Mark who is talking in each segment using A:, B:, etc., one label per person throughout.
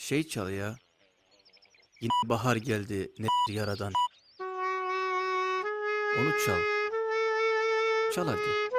A: Şey çal ya. Yine bahar geldi ne yaradan. Onu çal. Çal hadi.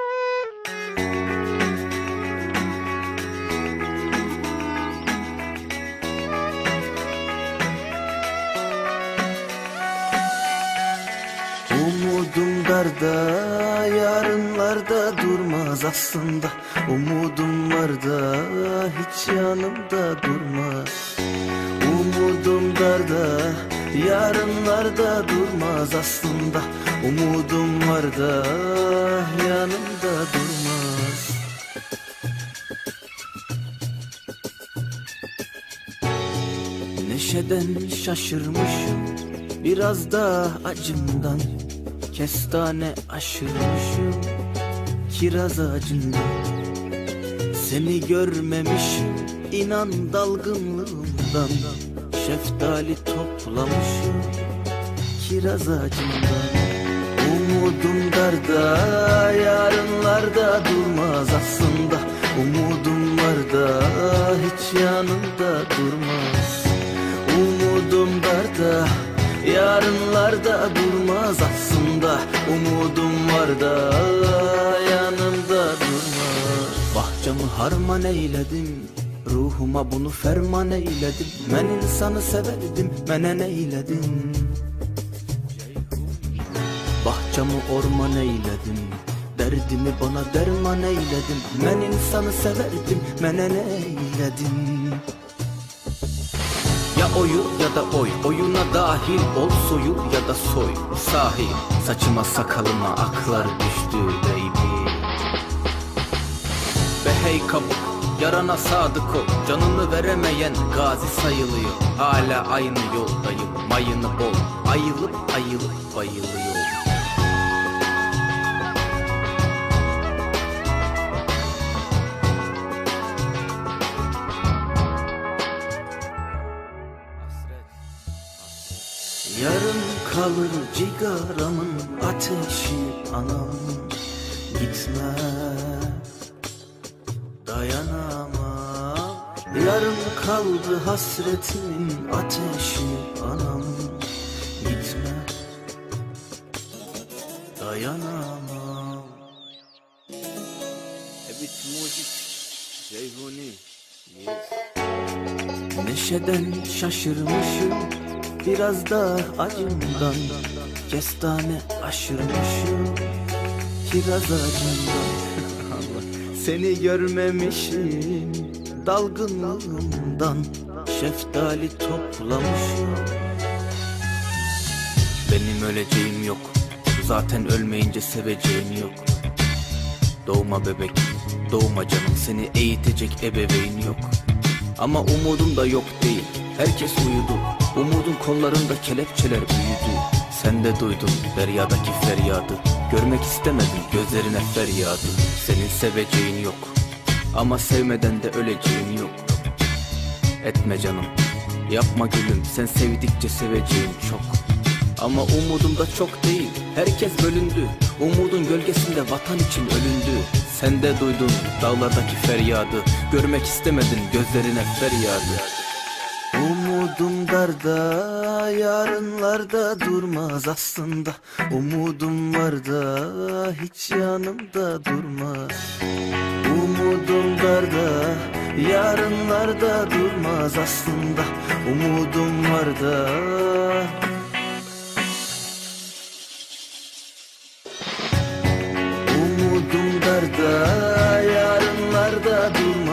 A: Umudum darda, yarınlarda durmaz aslında. Umudum var da hiç yanımda durmaz. Umudum darda, yarınlarda durmaz aslında. Umudum var da yanımda durmaz. Neşeden şaşırmışım, biraz da acımdan. Kestane aşırmışım, kiraz ağacından. Seni görmemişim, inan dalgınlığımdan. Şeftali toplamışım, kiraz ağacından. Umudum darda, yarınlarda durmaz aslında. Umudum var da hiç yanımda durmaz. Umudum darda, yarınlarda durmaz aslında. Umudum var da yanımda durmaz. Bahçamı harman eyledim, ruhuma bunu ferman eyledim. Ben insanı severdim, menen eyledim. Bahçamı orman eyledim, derdimi bana derman eyledim. Ben insanı severdim, menen eyledim. Ya oyu ya da oy, oyuna dahil ol, soyu ya da soy. Sahi saçıma sakalıma aklar düştü baby. Be hey kabuk, yarana sadık ol. Canını veremeyen gazi sayılıyor. Hala aynı yoldayım, mayını bol. Ayılıp ayılıp bayılıyor. Yarın kalır cigaramın ateşi anam. Gitme, dayanamam. Yarın kaldı hasretimin ateşi anam. Gitme, dayanamam. Evet mucit Ceyhuni. Neşeden şaşırmışım, biraz da acımdan. Kestane aşırmışım, kiraz ağacından. Seni görmemişim, dalgınlığımdan. Şeftali toplamışım. Benim öleceğim yok, zaten ölmeyince seveceğim yok. Doğma bebek, doğma canım, seni eğitecek ebeveyn yok. Ama umudum da yok değil, herkes uyudu. Umudun kollarında kelepçeler büyüdü. Sen de duydun deryadaki feryadı. Görmek istemedim gözlerine feryadı. Senin seveceğin yok, ama sevmeden de öleceğin yok. Etme canım, yapma gülüm, sen sevdikçe seveceğin çok. Ama umudum da çok değil, herkes bölündü. Umudun gölgesinde vatan için ölündü. Sen de duydun dağlardaki feryadı. Görmek istemedin gözlerine feryadı. Umudum darda, yarınlarda durmaz aslında. Umudum var da hiç yanımda durmaz. Umudum darda, yarınlarda durmaz aslında. Umudum var da. Umudum darda, yarınlarda durmaz.